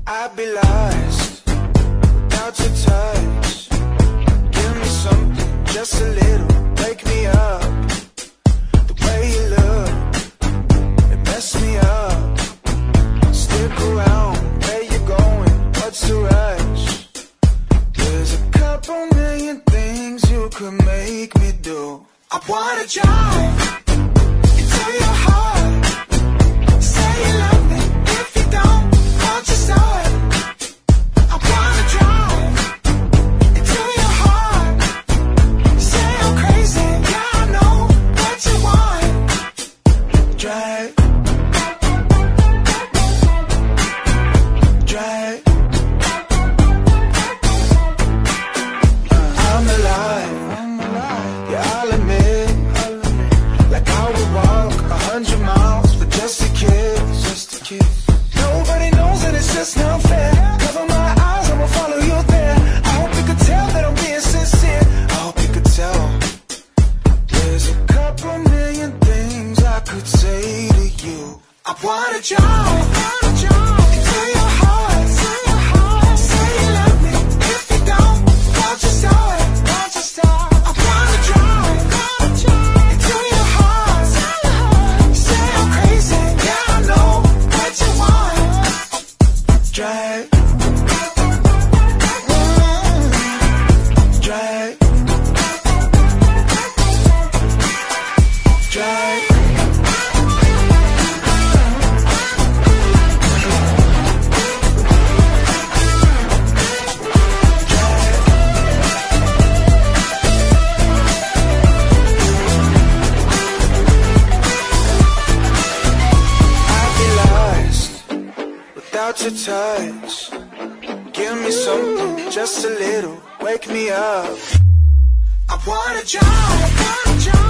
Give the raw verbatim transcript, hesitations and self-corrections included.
I'd be lost without your touch. Give me something, just a little, wake me up. The way you look, it messed me up. Stick around, where you going, what's the rush? There's a couple million things you could make me do. I wanna drive into your heart. Say you love me, if you don't, won't you start? I wanna drive into your heart. Say I'm crazy, yeah I know what you want. Drive, drive. I'm alive, yeah I'll admit. Like I would walk a hundred miles for just a kiss, just a kiss. Nobody knows that it's just not fair. Cover my eyes, I'ma follow you there. I hope you could tell that I'm being sincere. I hope you could tell. There's a couple million things I could say to you. I wanna drive, I wanna drive into your heart, into your heart. Say you love me, if you don't, won't you start, won't you start? I wanna drive, I wanna drive into your heart. Say I'm crazy, yeah I know what you want. Drive, drive, drive. I'd be lost without your touch. Give me something, just a little, wake me up. I wanna drive, wanna drive.